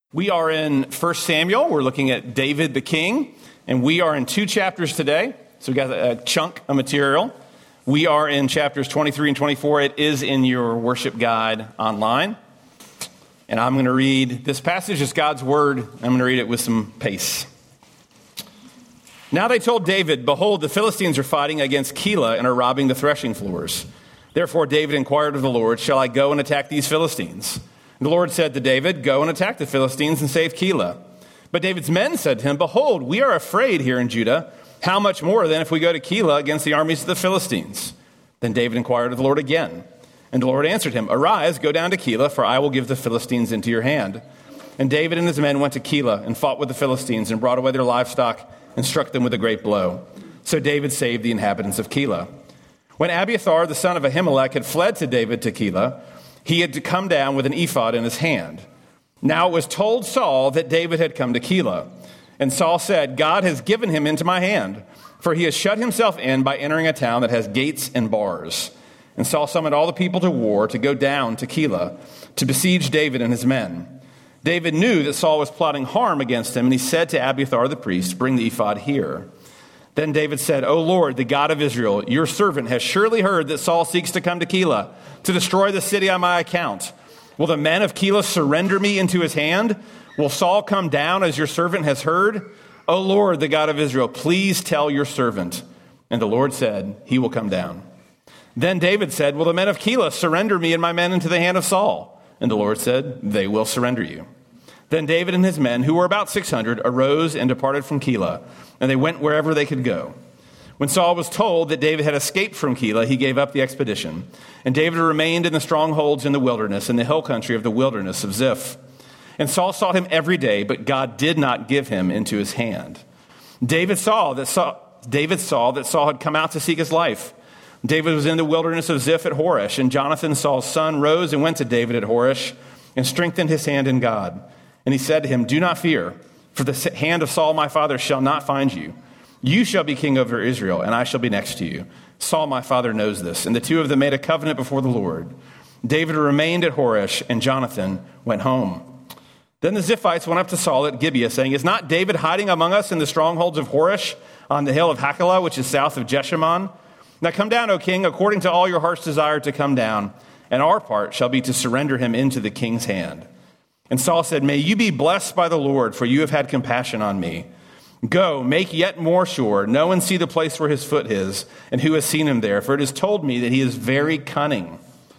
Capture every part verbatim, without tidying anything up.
We are in First Samuel. We're looking at David the king, and we are in two chapters today. So we got a chunk of material. We are in chapters twenty-three and twenty-four. It is in your worship guide online. And I'm going to read this passage. It's God's word. I'm going to read it with some pace. Now they told David, "Behold, the Philistines are fighting against Keilah and are robbing the threshing floors." Therefore David inquired of the Lord, "Shall I go and attack these Philistines?" The Lord said to David, "Go and attack the Philistines and save Keilah." But David's men said to him, "Behold, we are afraid here in Judah. How much more then if we go to Keilah against the armies of the Philistines?" Then David inquired of the Lord again. And the Lord answered him, "Arise, go down to Keilah, for I will give the Philistines into your hand." And David and his men went to Keilah and fought with the Philistines and brought away their livestock and struck them with a great blow. So David saved the inhabitants of Keilah. When Abiathar, the son of Ahimelech, had fled to David to Keilah, he had to come down with an ephod in his hand. Now it was told Saul that David had come to Keilah. And Saul said, "God has given him into my hand, for he has shut himself in by entering a town that has gates and bars." And Saul summoned all the people to war to go down to Keilah to besiege David and his men. David knew that Saul was plotting harm against him, and he said to Abiathar the priest, "Bring the ephod here." Then David said, "O Lord, the God of Israel, your servant has surely heard that Saul seeks to come to Keilah to destroy the city on my account. Will the men of Keilah surrender me into his hand? Will Saul come down as your servant has heard? O Lord, the God of Israel, please tell your servant." And the Lord said, "He will come down." Then David said, "Will the men of Keilah surrender me and my men into the hand of Saul?" And the Lord said, "They will surrender you." Then David and his men, who were about six hundred, arose and departed from Keilah, and they went wherever they could go. When Saul was told that David had escaped from Keilah, he gave up the expedition. And David remained in the strongholds in the wilderness, in the hill country of the wilderness of Ziph. And Saul sought him every day, but God did not give him into his hand. David saw that Saul, David saw that Saul had come out to seek his life. David was in the wilderness of Ziph at Horesh, and Jonathan, Saul's son, rose and went to David at Horesh and strengthened his hand in God. And he said to him, "Do not fear, for the hand of Saul my father shall not find you. You shall be king over Israel, and I shall be next to you. Saul my father knows this." And the two of them made a covenant before the Lord. David remained at Horesh, and Jonathan went home. Then the Ziphites went up to Saul at Gibeah, saying, "Is not David hiding among us in the strongholds of Horesh on the hill of Hachilah, which is south of Jeshimon? Now come down, O king, according to all your heart's desire to come down, and our part shall be to surrender him into the king's hand." And Saul said, "May you be blessed by the Lord, for you have had compassion on me. Go, make yet more sure, know and see the place where his foot is, and who has seen him there, for it is told me that he is very cunning.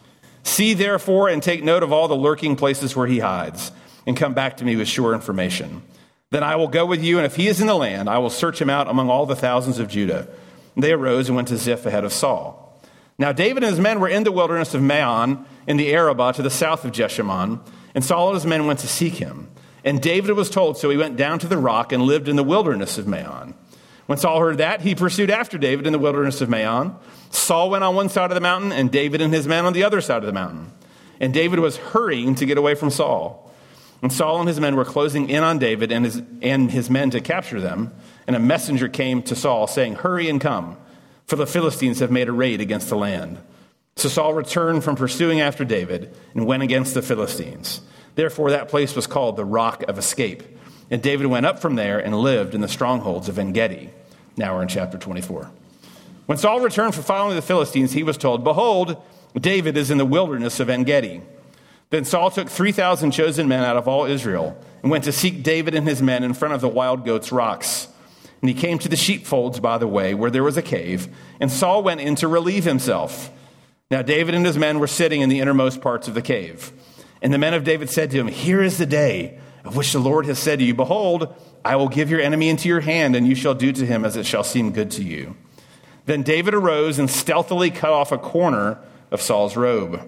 See therefore and take note of all the lurking places where he hides, and come back to me with sure information. Then I will go with you, and if he is in the land, I will search him out among all the thousands of Judah." And they arose and went to Ziph ahead of Saul. Now David and his men were in the wilderness of Maon, in the Arabah to the south of Jeshimon, and Saul and his men went to seek him. And David was told, so he went down to the rock and lived in the wilderness of Maon. When Saul heard that, he pursued after David in the wilderness of Maon. Saul went on one side of the mountain, and David and his men on the other side of the mountain. And David was hurrying to get away from Saul. And Saul and his men were closing in on David and his, and his men to capture them. And a messenger came to Saul, saying, "Hurry and come, for the Philistines have made a raid against the land." So Saul returned from pursuing after David and went against the Philistines. Therefore that place was called the Rock of Escape. And David went up from there and lived in the strongholds of En-Gedi. Now we're in chapter twenty-four. When Saul returned from following the Philistines, he was told, "Behold, David is in the wilderness of En-Gedi." Then Saul took three thousand chosen men out of all Israel and went to seek David and his men in front of the wild goats' rocks. And he came to the sheepfolds by the way, where there was a cave, and Saul went in to relieve himself. Now David and his men were sitting in the innermost parts of the cave. And the men of David said to him, "Here is the day of which the Lord has said to you, Behold, I will give your enemy into your hand, and you shall do to him as it shall seem good to you." Then David arose and stealthily cut off a corner of Saul's robe.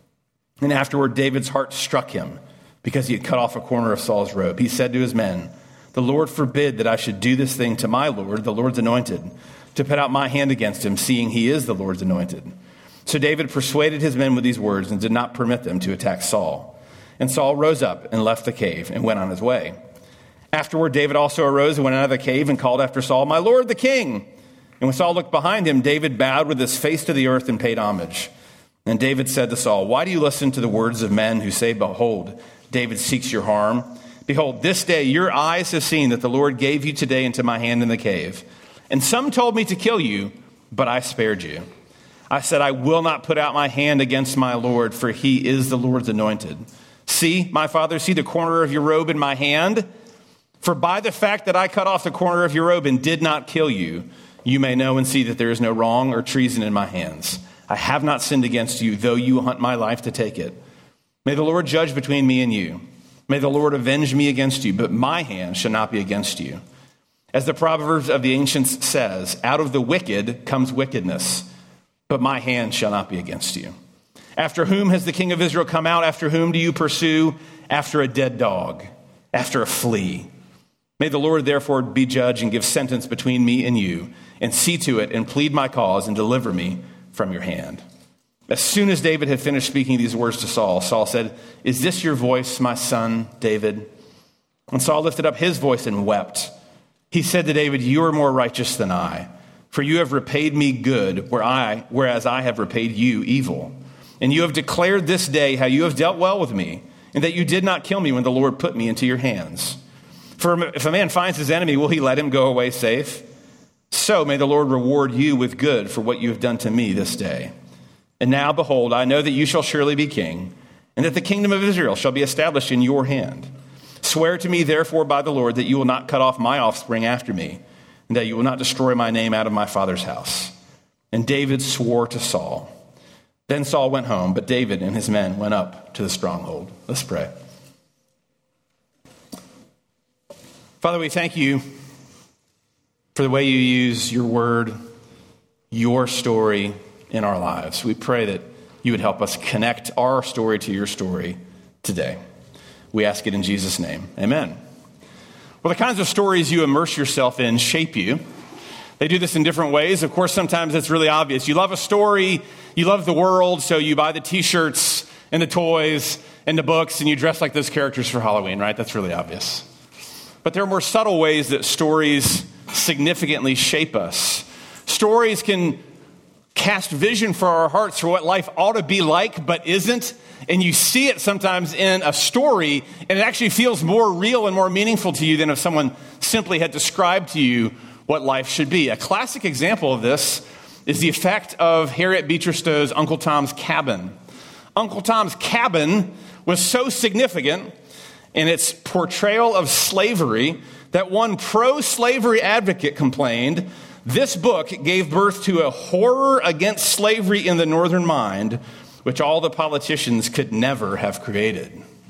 And afterward David's heart struck him, because he had cut off a corner of Saul's robe. He said to his men, "The Lord forbid that I should do this thing to my Lord, the Lord's anointed, to put out my hand against him, seeing he is the Lord's anointed." So David persuaded his men with these words and did not permit them to attack Saul. And Saul rose up and left the cave and went on his way. Afterward, David also arose and went out of the cave and called after Saul, "My Lord the king." And when Saul looked behind him, David bowed with his face to the earth and paid homage. And David said to Saul, "Why do you listen to the words of men who say, 'Behold, David seeks your harm'? Behold, this day your eyes have seen that the Lord gave you today into my hand in the cave. And some told me to kill you, but I spared you. I said, I will not put out my hand against my Lord, for he is the Lord's anointed. See, my father, see the corner of your robe in my hand? For by the fact that I cut off the corner of your robe and did not kill you, you may know and see that there is no wrong or treason in my hands. I have not sinned against you, though you hunt my life to take it. May the Lord judge between me and you. May the Lord avenge me against you, but my hand shall not be against you. As the Proverbs of the ancients says, out of the wicked comes wickedness, but my hand shall not be against you. After whom has the king of Israel come out? After whom do you pursue? After a dead dog, after a flea. May the Lord therefore be judge and give sentence between me and you, and see to it and plead my cause and deliver me from your hand. As soon as David had finished speaking these words to Saul, Saul said, is this your voice, my son, David? And Saul lifted up his voice and wept. He said to David, you are more righteous than I, for you have repaid me good, where I, whereas I have repaid you evil. And you have declared this day how you have dealt well with me, and that you did not kill me when the Lord put me into your hands. For if a man finds his enemy, will he let him go away safe? So may the Lord reward you with good for what you have done to me this day. And now, behold, I know that you shall surely be king, and that the kingdom of Israel shall be established in your hand. Swear to me, therefore, by the Lord, that you will not cut off my offspring after me, and that you will not destroy my name out of my father's house. And David swore to Saul. Then Saul went home, but David and his men went up to the stronghold. Let's pray. Father, we thank you for the way you use your word, your story, in our lives. We pray that you would help us connect our story to your story today. We ask it in Jesus' name. Amen. Well, the kinds of stories you immerse yourself in shape you. They do this in different ways. Of course, sometimes it's really obvious. You love a story, you love the world, so you buy the t-shirts and the toys and the books, and you dress like those characters for Halloween, right? That's really obvious. But there are more subtle ways that stories significantly shape us. Stories can cast vision for our hearts for what life ought to be like, but isn't. And you see it sometimes in a story, and it actually feels more real and more meaningful to you than if someone simply had described to you what life should be. A classic example of this is the effect of Harriet Beecher Stowe's Uncle Tom's Cabin. Uncle Tom's Cabin was so significant in its portrayal of slavery that one pro-slavery advocate complained, this book gave birth to a horror against slavery in the Northern mind, which all the politicians could never have created.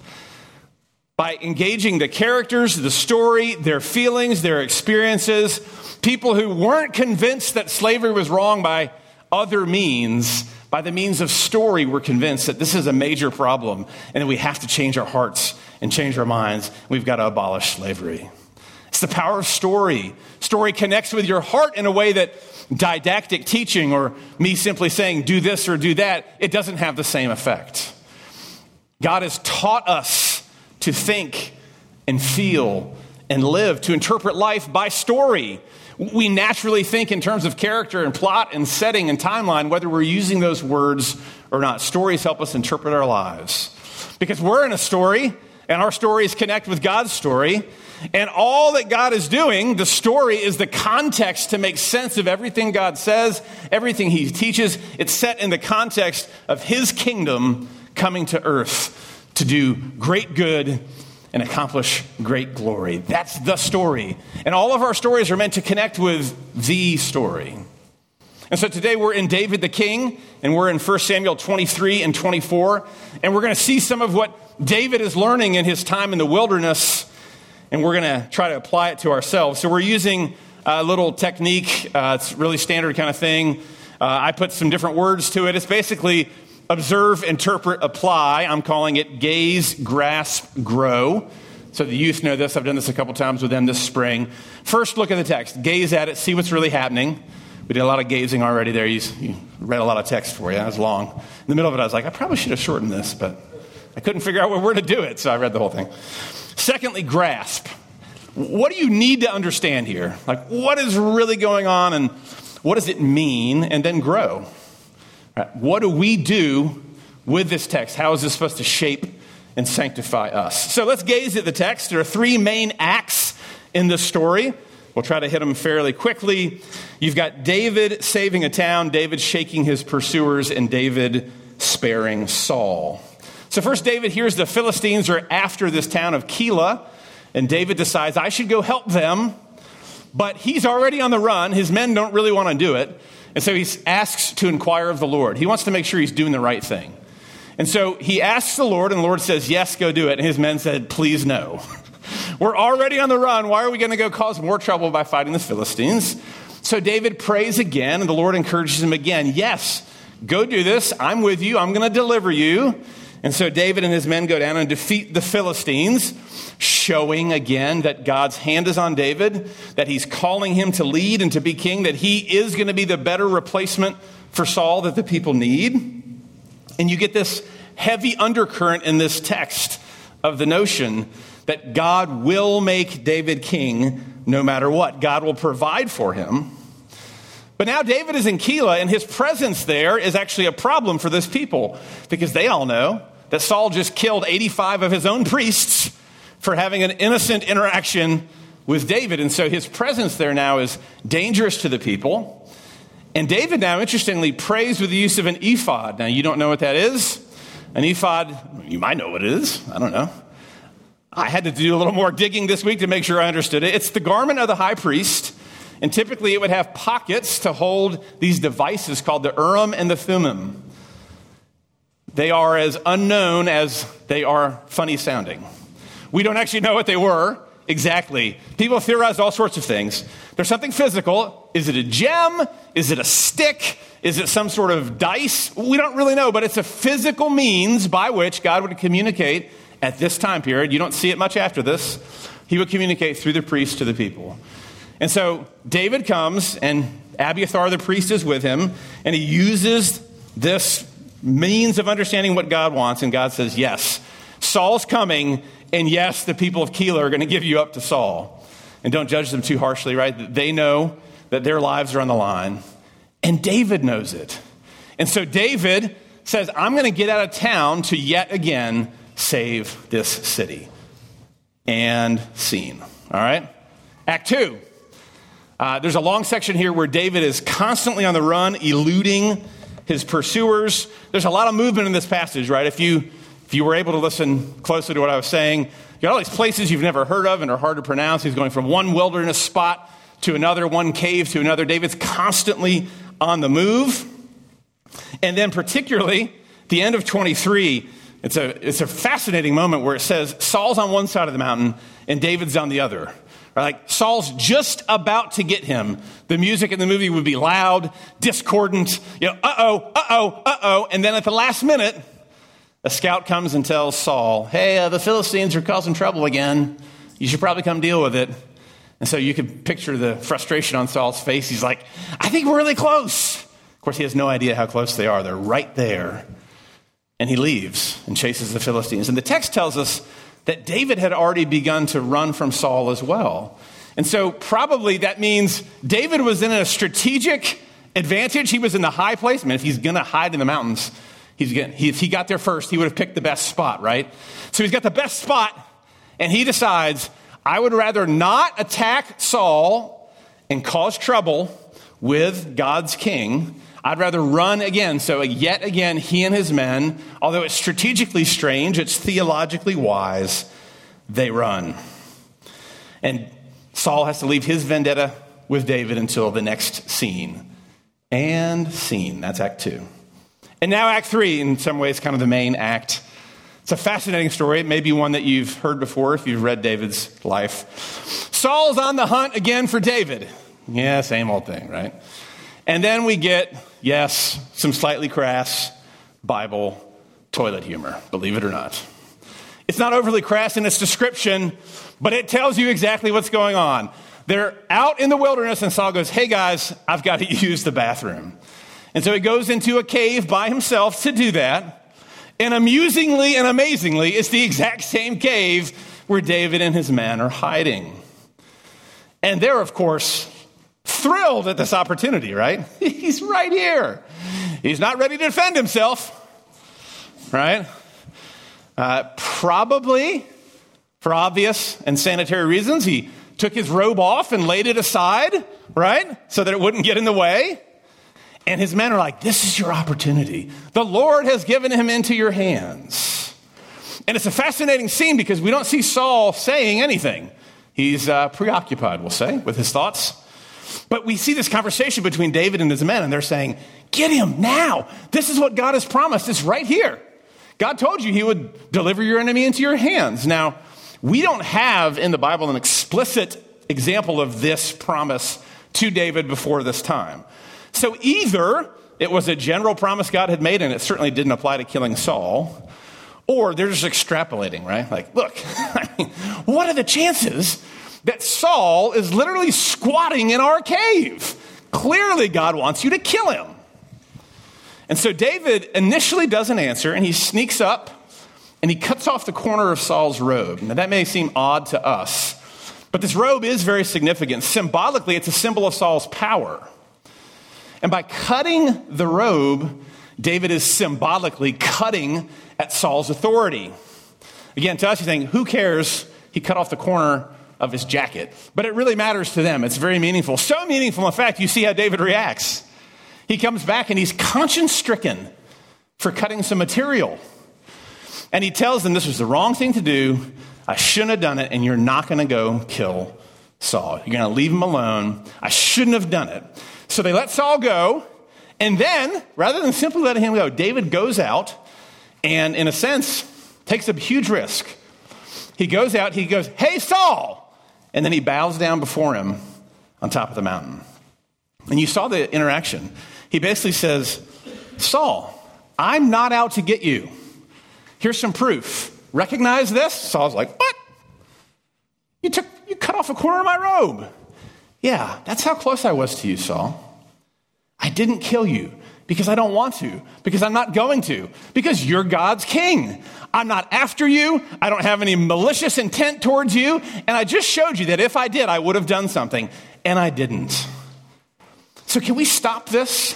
By engaging the characters, the story, their feelings, their experiences, people who weren't convinced that slavery was wrong by other means, by the means of story, were convinced that this is a major problem and that we have to change our hearts and change our minds. We've got to abolish slavery. It's the power of story. Story connects with your heart in a way that didactic teaching or me simply saying do this or do that, it doesn't have the same effect. God has taught us to think and feel and live, to interpret life by story. We naturally think in terms of character and plot and setting and timeline, whether we're using those words or not. Stories help us interpret our lives because we're in a story, and our stories connect with God's story. And all that God is doing, the story, is the context to make sense of everything God says, everything he teaches. It's set in the context of his kingdom coming to earth to do great good and accomplish great glory. That's the story. And all of our stories are meant to connect with the story. And so today we're in David the King, and we're in First Samuel twenty-three and twenty-four. And we're going to see some of what David is learning in his time in the wilderness, and we're going to try to apply it to ourselves. So we're using a little technique. Uh, it's a really standard kind of thing. Uh, I put some different words to it. It's basically observe, interpret, apply. I'm calling it gaze, grasp, grow. So the youth know this. I've done this a couple times with them this spring. First, look at the text. Gaze at it. See what's really happening. We did a lot of gazing already there. You, you read a lot of text for you. It was long. In the middle of it, I was like, I probably should have shortened this, but I couldn't figure out where to do it, so I read the whole thing. Secondly, grasp. What do you need to understand here? Like, what is really going on, and what does it mean? And then grow. Right. What do we do with this text? How is this supposed to shape and sanctify us. So let's gaze at the text. There are three main acts in this story. We'll try to hit them fairly quickly. You've got David saving a town, David shaking his pursuers, and David sparing Saul. So first, David hears the Philistines are after this town of Keilah, and David decides, I should go help them. But he's already on the run. His men don't really want to do it. And so he asks to inquire of the Lord. He wants to make sure he's doing the right thing. And so he asks the Lord, and the Lord says, yes, go do it. And his men said, please no. We're already on the run. Why are we going to go cause more trouble by fighting the Philistines? So David prays again, and the Lord encourages him again. Yes, go do this. I'm with you. I'm going to deliver you. And so David and his men go down and defeat the Philistines, showing again that God's hand is on David, that he's calling him to lead and to be king, that he is going to be the better replacement for Saul that the people need. And you get this heavy undercurrent in this text of the notion that God will make David king no matter what. God will provide for him. But now David is in Keilah, and his presence there is actually a problem for this people, because they all know that Saul just killed eighty-five of his own priests for having an innocent interaction with David. And so his presence there now is dangerous to the people. And David now, interestingly, prays with the use of an ephod. Now, you don't know what that is? An ephod, you might know what it is. I don't know. I had to do a little more digging this week to make sure I understood it. It's the garment of the high priest. And typically it would have pockets to hold these devices called the Urim and the Thummim. They are as unknown as they are funny sounding. We don't actually know what they were exactly. People theorize all sorts of things. There's something physical. Is it a gem? Is it a stick? Is it some sort of dice? We don't really know, but it's a physical means by which God would communicate at this time period. You don't see it much after this. He would communicate through the priest to the people. And so David comes, and Abiathar the priest is with him, and he uses this means of understanding what God wants, and God says, yes, Saul's coming, and yes, the people of Keilah are going to give you up to Saul. And don't judge them too harshly, right? They know that their lives are on the line, and David knows it. And so David says, I'm going to get out of town to yet again save this city. And scene. All right? Act two. Uh, there's a long section here where David is constantly on the run, eluding his pursuers. There's a lot of movement in this passage, right? If you if you were able to listen closely to what I was saying, you got all these places you've never heard of and are hard to pronounce. He's going from one wilderness spot to another, one cave to another. David's constantly on the move. And then particularly, the end of twenty-three, it's a, it's a fascinating moment where it says Saul's on one side of the mountain and David's on the other. Like Saul's just about to get him. The music in the movie would be loud, discordant, you know, uh-oh, uh-oh, uh-oh. And then at the last minute, a scout comes and tells Saul, hey, uh, the Philistines are causing trouble again. You should probably come deal with it. And so you can picture the frustration on Saul's face. He's like, I think we're really close. Of course, he has no idea how close they are. They're right there. And he leaves and chases the Philistines. And the text tells us that David had already begun to run from Saul as well. And so probably that means David was in a strategic advantage. He was in the high place. I mean, if he's going to hide in the mountains, he's gonna, he, if he got there first, he would have picked the best spot, right? So he's got the best spot, and he decides, I would rather not attack Saul and cause trouble with God's king. I'd rather run again. So yet again, he and his men, although it's strategically strange, it's theologically wise, they run. And Saul has to leave his vendetta with David until the next scene. And scene. That's Act two. And now Act three, in some ways, kind of the main act. It's a fascinating story. It may be one that you've heard before if you've read David's life. Saul's on the hunt again for David. Yeah, same old thing, right? And then we get, yes, some slightly crass Bible toilet humor, believe it or not. It's not overly crass in its description, but it tells you exactly what's going on. They're out in the wilderness, and Saul goes, hey guys, I've got to use the bathroom. And so he goes into a cave by himself to do that. And amusingly and amazingly, it's the exact same cave where David and his men are hiding. And they're, of course, thrilled at this opportunity, right? He's right here. He's not ready to defend himself, right? Uh, probably, for obvious and sanitary reasons, he took his robe off and laid it aside, right? So that it wouldn't get in the way. And his men are like, this is your opportunity. The Lord has given him into your hands. And it's a fascinating scene because we don't see Saul saying anything. He's uh, preoccupied, we'll say, with his thoughts. But we see this conversation between David and his men, and they're saying, get him now. This is what God has promised. It's right here. God told you he would deliver your enemy into your hands. Now, we don't have in the Bible an explicit example of this promise to David before this time. So either it was a general promise God had made, and it certainly didn't apply to killing Saul, or they're just extrapolating, right? Like, look, I mean, what are the chances that Saul is literally squatting in our cave? Clearly, God wants you to kill him. And so David initially doesn't answer, and he sneaks up, and he cuts off the corner of Saul's robe. Now, that may seem odd to us, but this robe is very significant. Symbolically, it's a symbol of Saul's power. And by cutting the robe, David is symbolically cutting at Saul's authority. Again, to us, you think, who cares? He cut off the corner of his jacket. But it really matters to them. It's very meaningful. So meaningful, in fact, you see how David reacts. He comes back and he's conscience-stricken for cutting some material. And he tells them this was the wrong thing to do. I shouldn't have done it, and you're not going to go kill Saul. You're going to leave him alone. I shouldn't have done it. So they let Saul go, and then, rather than simply letting him go, David goes out and, in a sense, takes a huge risk. He goes out, he goes, hey, Saul! And then he bows down before him on top of the mountain. And you saw the interaction. He basically says, Saul, I'm not out to get you. Here's some proof. Recognize this? Saul's like, what? You took, you cut off a corner of my robe. Yeah, that's how close I was to you, Saul. I didn't kill you because I don't want to, because I'm not going to, because you're God's king. I'm not after you. I don't have any malicious intent towards you. And I just showed you that if I did, I would have done something. And I didn't. So can we stop this?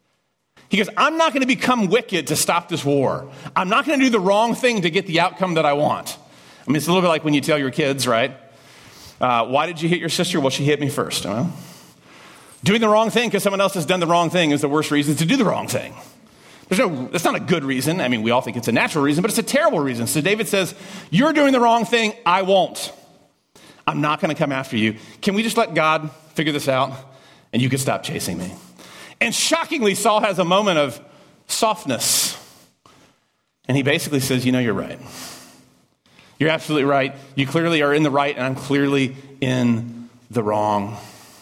He goes, I'm not going to become wicked to stop this war. I'm not going to do the wrong thing to get the outcome that I want. I mean, it's a little bit like when you tell your kids, right? Uh, why did you hit your sister? Well, she hit me first. Well, doing the wrong thing because someone else has done the wrong thing is the worst reason to do the wrong thing. There's no, that's not a good reason. I mean, we all think it's a natural reason, but it's a terrible reason. So David says, you're doing the wrong thing. I won't. I'm not going to come after you. Can we just let God figure this out? And you can stop chasing me. And shockingly, Saul has a moment of softness. And he basically says, you know, you're right. You're absolutely right. You clearly are in the right, and I'm clearly in the wrong.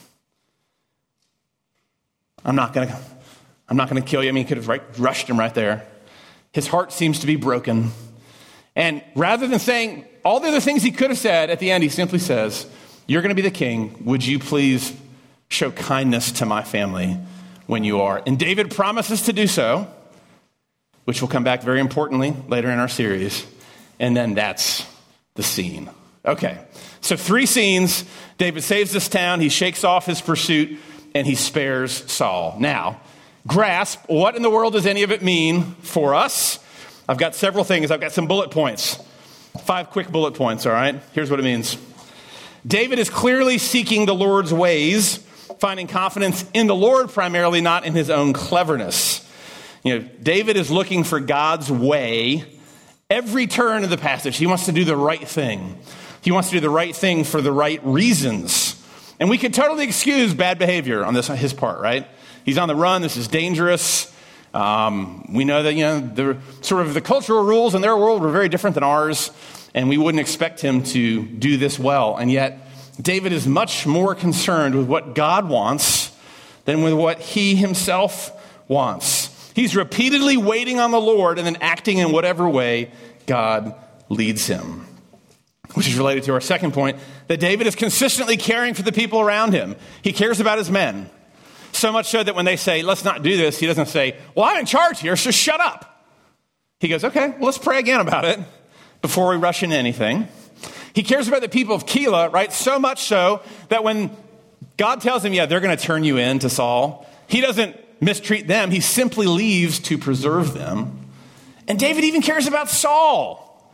I'm not going to I'm not going to kill you. I mean, he could have right, rushed him right there. His heart seems to be broken. And rather than saying all the other things he could have said, at the end, he simply says, you're going to be the king. Would you please show kindness to my family when you are? And David promises to do so, which will come back very importantly later in our series. And then that's the scene. Okay, so three scenes. David saves this town. He shakes off his pursuit, and he spares Saul. Now, grasp, what in the world does any of it mean for us? I've got several things. I've got some bullet points. Five quick bullet points, all right? Here's what it means. David is clearly seeking the Lord's ways, finding confidence in the Lord primarily, not in his own cleverness. You know, David is looking for God's way every turn of the passage. He wants to do the right thing. He wants to do the right thing for the right reasons. And we could totally excuse bad behavior on this on his part, right? He's on the run. This is dangerous. Um, we know that, you know, the sort of the cultural rules in their world were very different than ours, and we wouldn't expect him to do this well. And yet, David is much more concerned with what God wants than with what he himself wants. He's repeatedly waiting on the Lord and then acting in whatever way God leads him. Which is related to our second point, that David is consistently caring for the people around him. He cares about his men. So much so that when they say, let's not do this, he doesn't say, well, I'm in charge here, so shut up. He goes, okay, well, let's pray again about it before we rush into anything. He cares about the people of Keilah, right? So much so that when God tells him, yeah, they're going to turn you in to Saul, he doesn't mistreat them. He simply leaves to preserve them. And David even cares about Saul.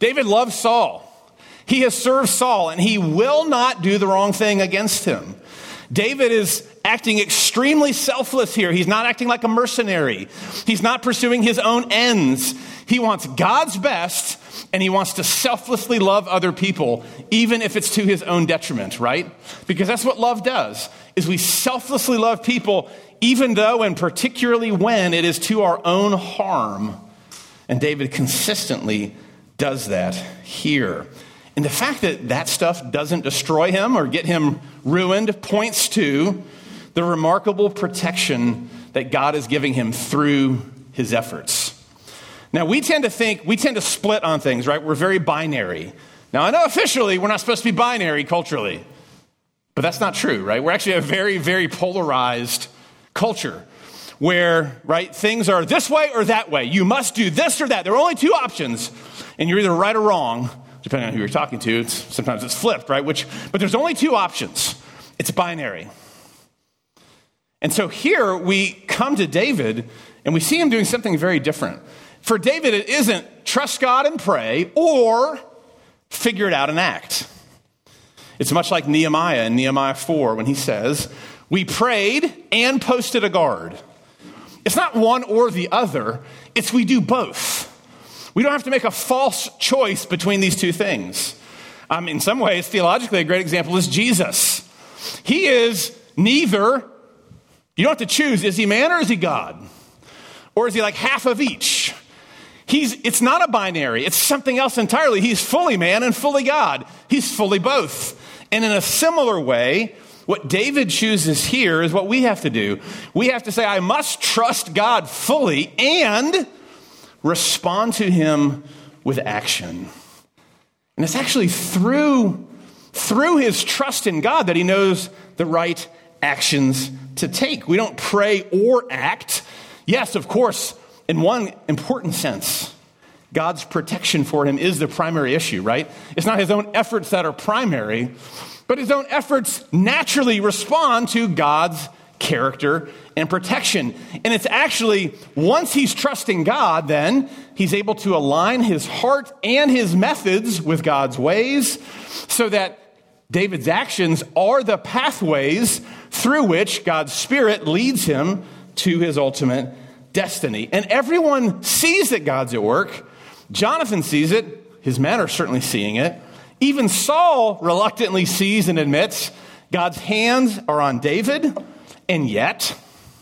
David loves Saul. He has served Saul, and he will not do the wrong thing against him. David is acting extremely selfless here. He's not acting like a mercenary. He's not pursuing his own ends. He wants God's best, and he wants to selflessly love other people, even if it's to his own detriment, right? Because that's what love does, is we selflessly love people, even though and particularly when it is to our own harm. And David consistently does that here. And the fact that that stuff doesn't destroy him or get him ruined points to the remarkable protection that God is giving him through his efforts. Now, we tend to think, we tend to split on things, right? We're very binary. Now, I know officially we're not supposed to be binary culturally, but that's not true, right? We're actually a very, very polarized culture where, right, things are this way or that way. You must do this or that. There are only two options, and you're either right or wrong, depending on who you're talking to. It's, sometimes it's flipped, right? Which, but there's only two options. It's binary. And so here we come to David, and we see him doing something very different. For David, it isn't trust God and pray or figure it out and act. It's much like Nehemiah in Nehemiah four when he says, we prayed and posted a guard. It's not one or the other. It's we do both. We don't have to make a false choice between these two things. Um, in some ways, theologically, a great example is Jesus. He is neither, you don't have to choose, is he man or is he God? Or is he like half of each? He's, it's not a binary. It's something else entirely. He's fully man and fully God. He's fully both. And in a similar way, what David chooses here is what we have to do. We have to say, I must trust God fully and respond to him with action. And it's actually through, through his trust in God that he knows the right actions to take. We don't pray or act. Yes, of course, in one important sense, God's protection for him is the primary issue, right? It's not his own efforts that are primary, but his own efforts naturally respond to God's character and protection. And it's actually, once he's trusting God, then he's able to align his heart and his methods with God's ways so that David's actions are the pathways through which God's Spirit leads him to his ultimate destiny. And everyone sees that God's at work. Jonathan sees it. His men are certainly seeing it. Even Saul reluctantly sees and admits God's hands are on David, and yet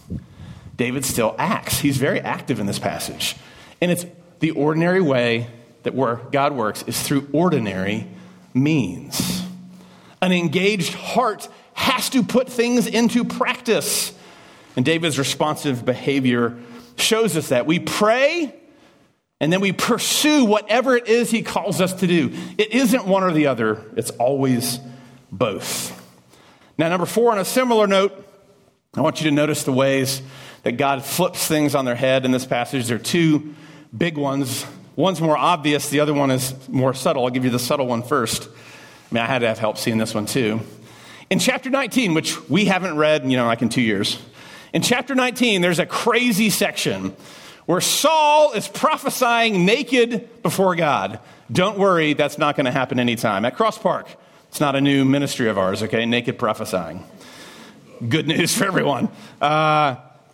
David still acts. He's very active in this passage. And it's the ordinary way that where God works is through ordinary means. An engaged heart has to put things into practice. And David's responsive behavior shows us that. We pray, and then we pursue whatever it is he calls us to do. It isn't one or the other. It's always both. Now, number four, on a similar note, I want you to notice the ways that God flips things on their head in this passage. There are two big ones. One's more obvious. The other one is more subtle. I'll give you the subtle one first. I mean, I had to have help seeing this one too. In chapter nineteen, which we haven't read, you know, like in two years. In chapter nineteen, there's a crazy section where Saul is prophesying naked before God. Don't worry, that's not going to happen anytime. At Cross Park, it's not a new ministry of ours, okay? Naked prophesying. Good news for everyone. Uh,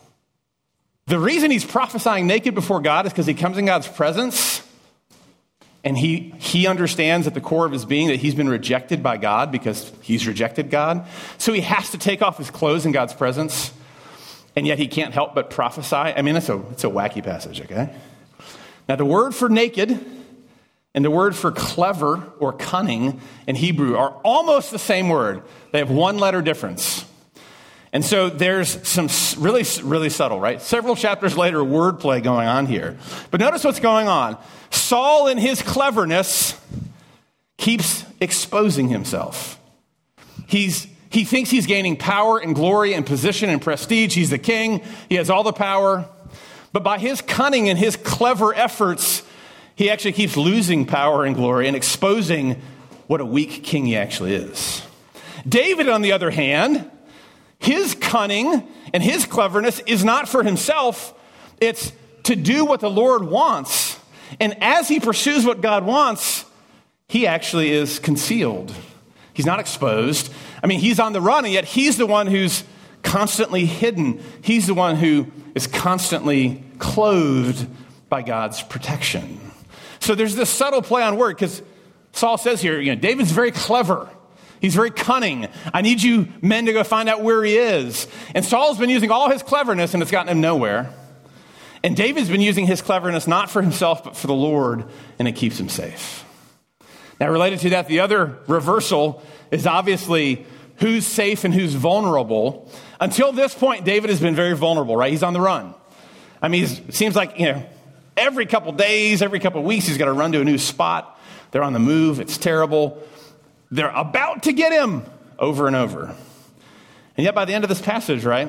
the reason he's prophesying naked before God is because he comes in God's presence and he, he understands at the core of his being that he's been rejected by God because he's rejected God. So he has to take off his clothes in God's presence. And yet he can't help but prophesy. I mean, it's a, it's a wacky passage, okay? Now, the word for naked and the word for clever or cunning in Hebrew are almost the same word. They have one letter difference. And so there's some really, really subtle, right? Several chapters later, wordplay going on here. But notice what's going on. Saul, in his cleverness, keeps exposing himself. He's He thinks he's gaining power and glory and position and prestige. He's the king. He has all the power. But by his cunning and his clever efforts, he actually keeps losing power and glory and exposing what a weak king he actually is. David, on the other hand, his cunning and his cleverness is not for himself. It's to do what the Lord wants. And as he pursues what God wants, he actually is concealed. He's not exposed. I mean, he's on the run, and yet he's the one who's constantly hidden. He's the one who is constantly clothed by God's protection. So there's this subtle play on word, because Saul says here, you know, David's very clever. He's very cunning. I need you men to go find out where he is. And Saul's been using all his cleverness, and it's gotten him nowhere. And David's been using his cleverness not for himself, but for the Lord, and it keeps him safe. Now, related to that, the other reversal is obviously who's safe and who's vulnerable. Until this point, David has been very vulnerable, right? He's on the run. I mean, it seems like, you know, every couple days, every couple weeks, he's got to run to a new spot. They're on the move. It's terrible. They're about to get him over and over. And yet by the end of this passage, right,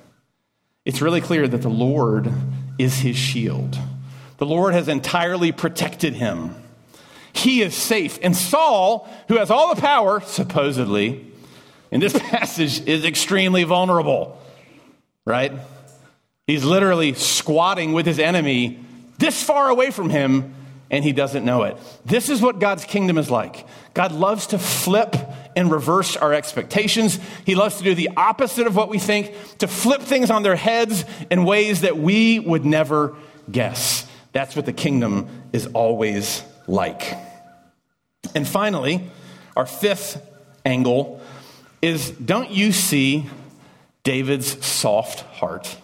it's really clear that the Lord is his shield. The Lord has entirely protected him. He is safe. And Saul, who has all the power, supposedly, in this passage, is extremely vulnerable, right? He's literally squatting with his enemy this far away from him, and he doesn't know it. This is what God's kingdom is like. God loves to flip and reverse our expectations. He loves to do the opposite of what we think, to flip things on their heads in ways that we would never guess. That's what the kingdom is always like. And finally, our fifth angle is, don't you see David's soft heart?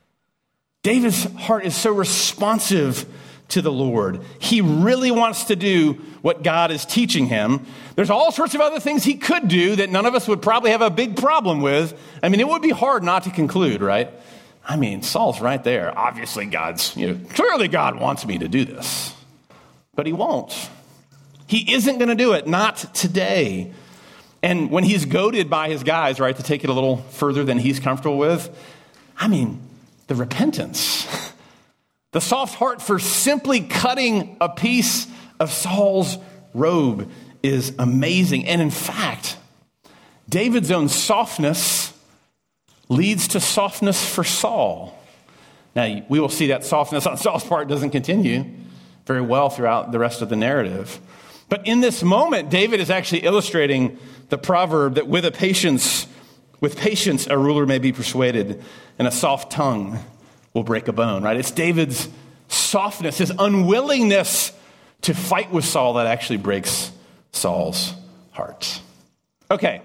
David's heart is so responsive to the Lord. He really wants to do what God is teaching him. There's all sorts of other things he could do that none of us would probably have a big problem with. I mean, it would be hard not to conclude, right? I mean, Saul's right there. Obviously, God's, you know, clearly God wants me to do this. But he won't. He isn't going to do it, not today. And when he's goaded by his guys, right, to take it a little further than he's comfortable with, I mean, the repentance, the soft heart for simply cutting a piece of Saul's robe is amazing. And in fact, David's own softness leads to softness for Saul. Now, we will see that softness on Saul's part doesn't continue very well throughout the rest of the narrative. But in this moment, David is actually illustrating the proverb that with a patience, with patience, a ruler may be persuaded, and a soft tongue will break a bone, right? It's David's softness, his unwillingness to fight with Saul that actually breaks Saul's heart. Okay,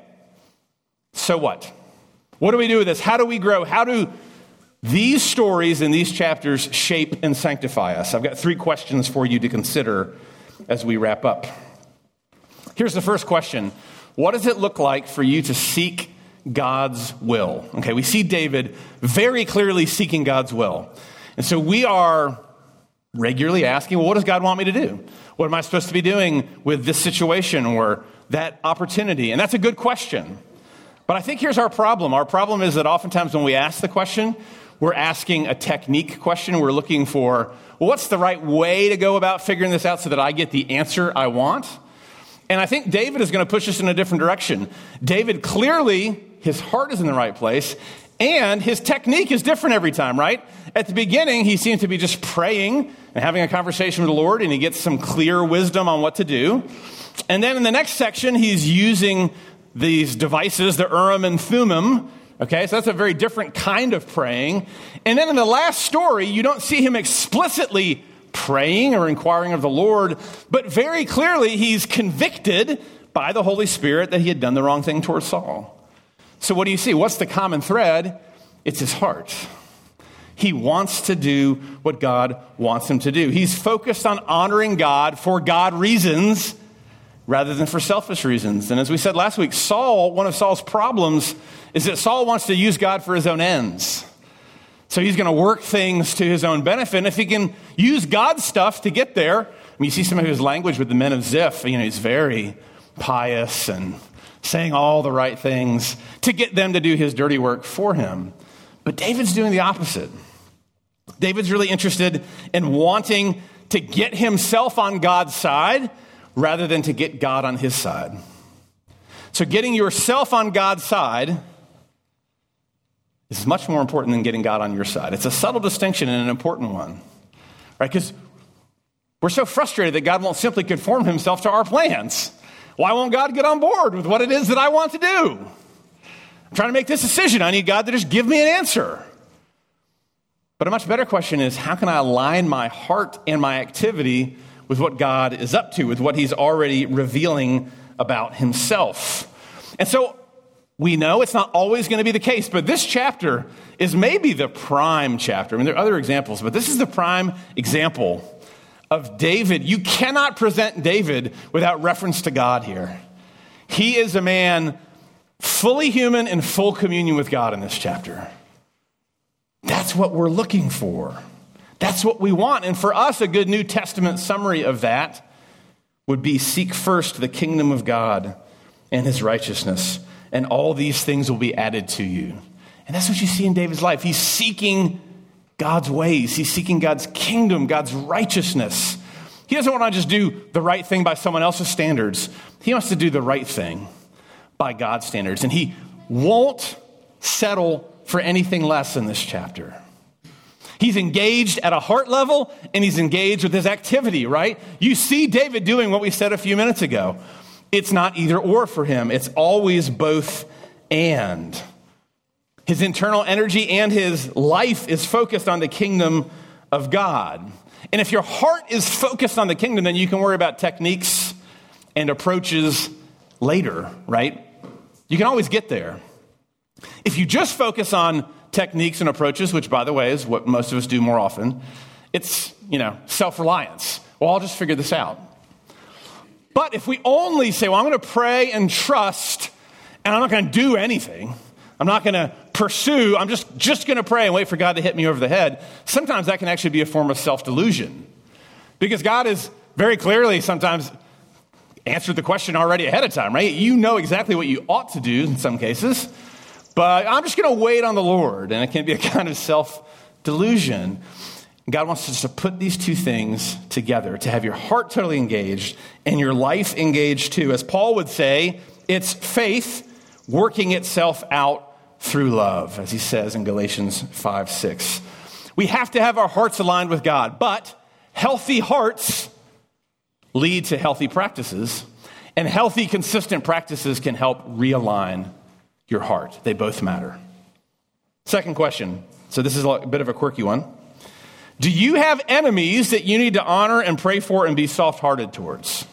so what? What do we do with this? How do we grow? How do these stories in these chapters shape and sanctify us? I've got three questions for you to consider as we wrap up. Here's the first question. What does it look like for you to seek God's will? Okay, we see David very clearly seeking God's will. And so we are regularly asking, well, what does God want me to do? What am I supposed to be doing with this situation or that opportunity? And that's a good question. But I think here's our problem. Our problem is that oftentimes when we ask the question, we're asking a technique question. We're looking for, well, what's the right way to go about figuring this out so that I get the answer I want? And I think David is going to push us in a different direction. David clearly, his heart is in the right place, and his technique is different every time, right? At the beginning, he seems to be just praying and having a conversation with the Lord, and he gets some clear wisdom on what to do. And then in the next section, he's using these devices, the Urim and Thummim. Okay, so that's a very different kind of praying. And then in the last story, you don't see him explicitly praying or inquiring of the Lord, but very clearly he's convicted by the Holy Spirit that he had done the wrong thing towards Saul. So what do you see? What's the common thread? It's his heart. He wants to do what God wants him to do. He's focused on honoring God for God reasons rather than for selfish reasons. And as we said last week, Saul, one of Saul's problems is that Saul wants to use God for his own ends. So he's going to work things to his own benefit. And if he can use God's stuff to get there, I mean, you see some of his language with the men of Ziph. You know, he's very pious and saying all the right things to get them to do his dirty work for him. But David's doing the opposite. David's really interested in wanting to get himself on God's side rather than to get God on his side. So getting yourself on God's side is much more important than getting God on your side. It's a subtle distinction and an important one, right? Because We're so frustrated that God won't simply conform himself to our plans. Why won't God get on board with what it is that I want to do? I'm trying to make this decision. I need God to just give me an answer. But a much better question is, how can I align my heart and my activity with what God is up to, with what he's already revealing about himself? And so we know it's not always going to be the case, but this chapter is maybe the prime chapter. I mean, there are other examples, but this is the prime example of David. You cannot present David without reference to God here. He is a man fully human and full communion with God in this chapter. That's what we're looking for. That's what we want. And for us, a good New Testament summary of that would be, seek first the kingdom of God and his righteousness, and all these things will be added to you. And that's what you see in David's life. He's seeking God's ways. He's seeking God's kingdom, God's righteousness. He doesn't want to just do the right thing by someone else's standards. He wants to do the right thing by God's standards. And he won't settle for anything less in this chapter. He's engaged at a heart level, and he's engaged with his activity, right? You see David doing what we said a few minutes ago. It's not either or for him. It's always both and. His internal energy and his life is focused on the kingdom of God. And if your heart is focused on the kingdom, then you can worry about techniques and approaches later, right? You can always get there. If you just focus on techniques and approaches, which, by the way, is what most of us do more often, it's, you know, self-reliance. Well, I'll just figure this out. But if we only say, well, I'm going to pray and trust, and I'm not going to do anything, I'm not going to pursue, I'm just, just going to pray and wait for God to hit me over the head, sometimes that can actually be a form of self-delusion. Because God is very clearly sometimes answered the question already ahead of time, right? You know exactly what you ought to do in some cases, but I'm just going to wait on the Lord, and it can be a kind of self-delusion. God wants us to put these two things together, to have your heart totally engaged and your life engaged too. As Paul would say, it's faith working itself out through love, as he says in Galatians five six. We have to have our hearts aligned with God, but healthy hearts lead to healthy practices, and healthy, consistent practices can help realign your heart. They both matter. Second question. So this is a bit of a quirky one. Do you have enemies that you need to honor and pray for and be soft-hearted towards?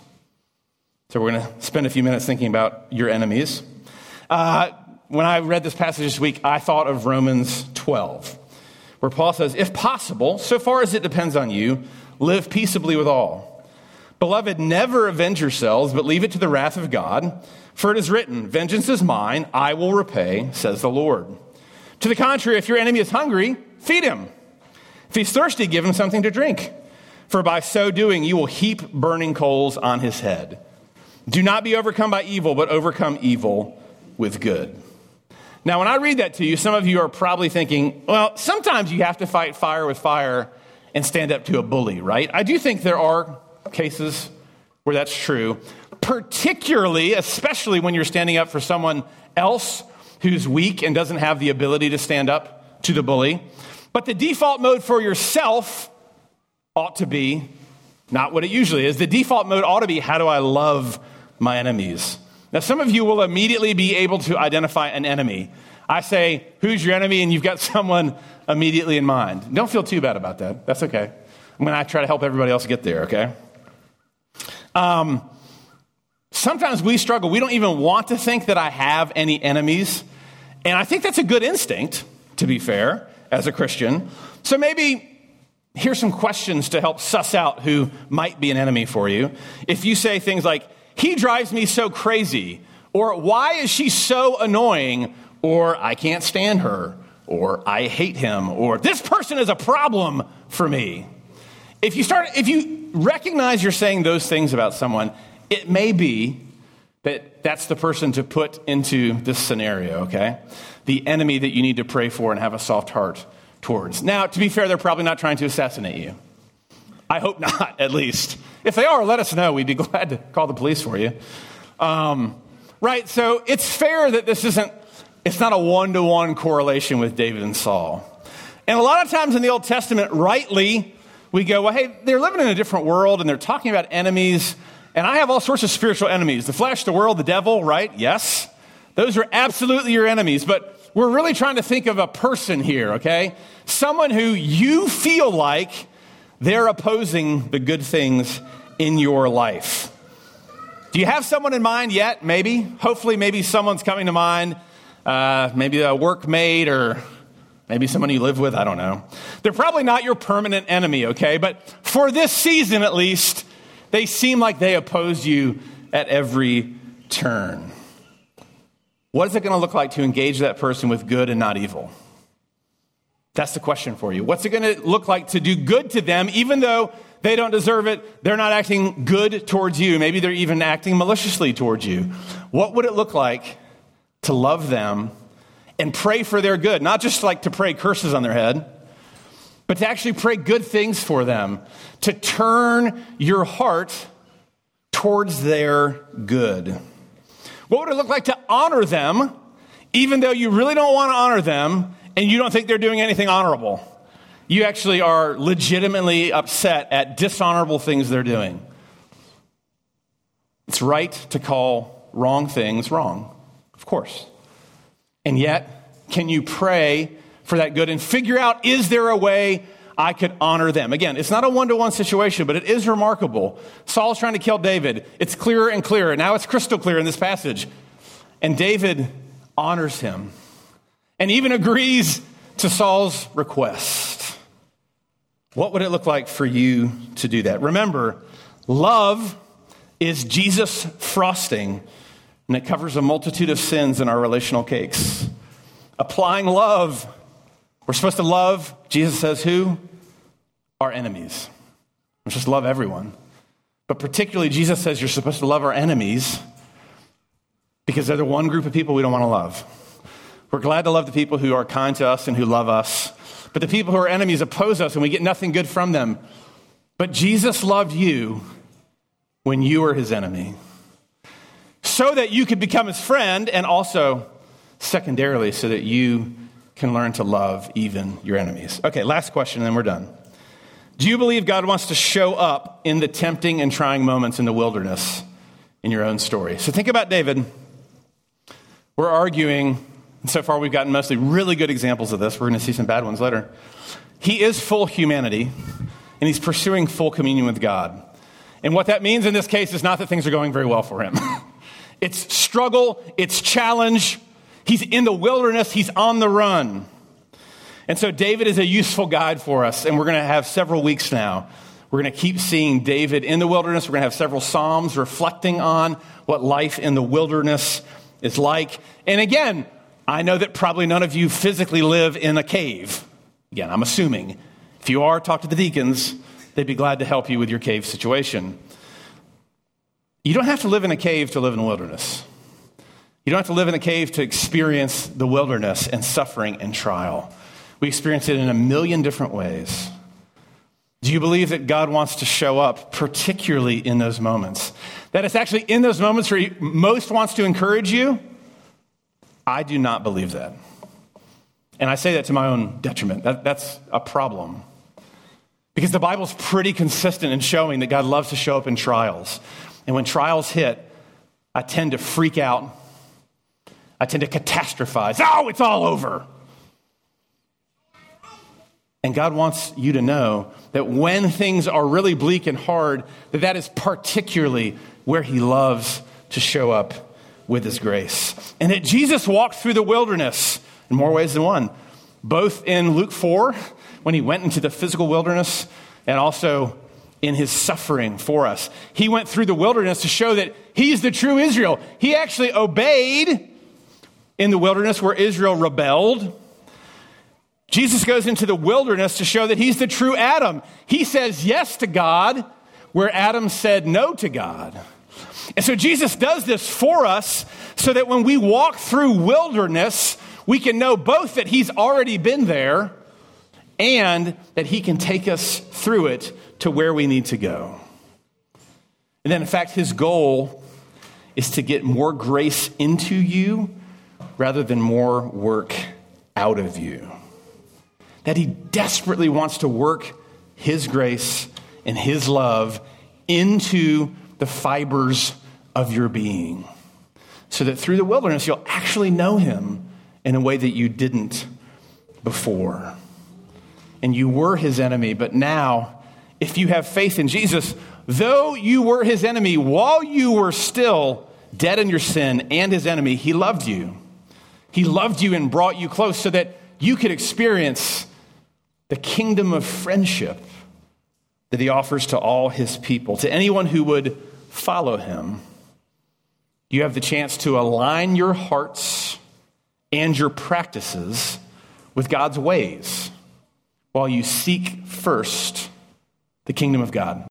So we're going to spend a few minutes thinking about your enemies. Uh, when I read this passage this week, I thought of Romans twelve, where Paul says, if possible, so far as it depends on you, live peaceably with all. Beloved, never avenge yourselves, but leave it to the wrath of God. For it is written, vengeance is mine, I will repay, says the Lord. To the contrary, if your enemy is hungry, feed him. If he's thirsty, give him something to drink. For by so doing, you will heap burning coals on his head. Do not be overcome by evil, but overcome evil with good. Now, when I read that to you, some of you are probably thinking, well, sometimes you have to fight fire with fire and stand up to a bully, right? I do think there are cases where that's true, particularly, especially when you're standing up for someone else who's weak and doesn't have the ability to stand up to the bully. But the default mode for yourself ought to be not what it usually is. The default mode ought to be, how do I love my enemies? Now, some of you will immediately be able to identify an enemy. I say, who's your enemy? And you've got someone immediately in mind. Don't feel too bad about that. That's okay. I'm going to try to help everybody else get there, okay? Um, sometimes we struggle. We don't even want to think that I have any enemies. And I think that's a good instinct, to be fair, as a Christian. So maybe here's some questions to help suss out who might be an enemy for you. If you say things like, he drives me so crazy, or why is she so annoying, or I can't stand her, or I hate him, or this person is a problem for me. If you start, if you recognize you're saying those things about someone, it may be that that's the person to put into this scenario, okay? The enemy that you need to pray for and have a soft heart towards. Now, to be fair, they're probably not trying to assassinate you. I hope not, at least. If they are, let us know. We'd be glad to call the police for you. Um, right, so it's fair that this isn't, it's not a one-to-one correlation with David and Saul. And a lot of times in the Old Testament, rightly, we go, well, hey, they're living in a different world and they're talking about enemies. And I have all sorts of spiritual enemies. The flesh, the world, the devil, right? Yes. Those are absolutely your enemies. But we're really trying to think of a person here, okay? Someone who you feel like they're opposing the good things in your life. Do you have someone in mind yet? Maybe. Hopefully, maybe someone's coming to mind. Uh, maybe a workmate or maybe someone you live with. I don't know. They're probably not your permanent enemy, okay? But for this season, at least, they seem like they oppose you at every turn. What is it going to look like to engage that person with good and not evil? That's the question for you. What's it going to look like to do good to them, even though they don't deserve it? They're not acting good towards you. Maybe they're even acting maliciously towards you. What would it look like to love them and pray for their good? Not just like to pray curses on their head, but to actually pray good things for them, to turn your heart towards their good. What would it look like to honor them, even though you really don't want to honor them and you don't think they're doing anything honorable? You actually are legitimately upset at dishonorable things they're doing. It's right to call wrong things wrong, of course. And yet, can you pray for that good and figure out, is there a way I could honor them? Again, it's not a one-to-one situation, but it is remarkable. Saul's trying to kill David. It's clearer and clearer. Now it's crystal clear in this passage. And David honors him and even agrees to Saul's request. What would it look like for you to do that? Remember, love is Jesus frosting, and it covers a multitude of sins in our relational cakes. Applying love. We're supposed to love, Jesus says, who? Our enemies. We're supposed to love everyone. But particularly, Jesus says you're supposed to love our enemies because they're the one group of people we don't want to love. We're glad to love the people who are kind to us and who love us. But the people who are enemies oppose us and we get nothing good from them. But Jesus loved you when you were his enemy, so that you could become his friend, and also, secondarily, so that you can learn to love even your enemies. Okay, last question, and then we're done. Do you believe God wants to show up in the tempting and trying moments in the wilderness in your own story? So think about David. We're arguing, and so far we've gotten mostly really good examples of this. We're going to see some bad ones later. He is full humanity, and he's pursuing full communion with God. And what that means in this case is not that things are going very well for him. It's struggle, it's challenge. He's in the wilderness, he's on the run. And so David is a useful guide for us, and we're going to have several weeks now. We're going to keep seeing David in the wilderness. We're going to have several Psalms reflecting on what life in the wilderness is like. And again, I know that probably none of you physically live in a cave. Again, I'm assuming. If you are, talk to the deacons. They'd be glad to help you with your cave situation. You don't have to live in a cave to live in the wilderness. You don't have to live in a cave to experience the wilderness and suffering and trial. We experience it in a million different ways. Do you believe that God wants to show up, particularly in those moments? That it's actually in those moments where he most wants to encourage you? I do not believe that. And I say that to my own detriment. That, that's a problem. Because the Bible's pretty consistent in showing that God loves to show up in trials. And when trials hit, I tend to freak out. I tend to catastrophize. Oh, it's all over. And God wants you to know that when things are really bleak and hard, that that is particularly where he loves to show up with his grace. And that Jesus walked through the wilderness in more ways than one. Both in Luke four, when he went into the physical wilderness, and also in his suffering for us. He went through the wilderness to show that he's the true Israel. He actually obeyed in the wilderness where Israel rebelled. Jesus goes into the wilderness to show that he's the true Adam. He says yes to God where Adam said no to God. And so Jesus does this for us so that when we walk through wilderness, we can know both that he's already been there and that he can take us through it to where we need to go. And then, in fact, his goal is to get more grace into you rather than more work out of you. That he desperately wants to work his grace and his love into the fibers of your being, so that through the wilderness, you'll actually know him in a way that you didn't before. And you were his enemy, but now, if you have faith in Jesus, though you were his enemy, while you were still dead in your sin and his enemy, he loved you. He loved you and brought you close so that you could experience the kingdom of friendship that he offers to all his people, to anyone who would follow him. You have the chance to align your hearts and your practices with God's ways while you seek first the kingdom of God.